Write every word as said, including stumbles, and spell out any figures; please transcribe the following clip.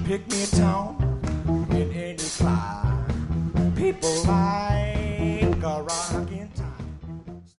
Pick me a tone in any class. People like a rock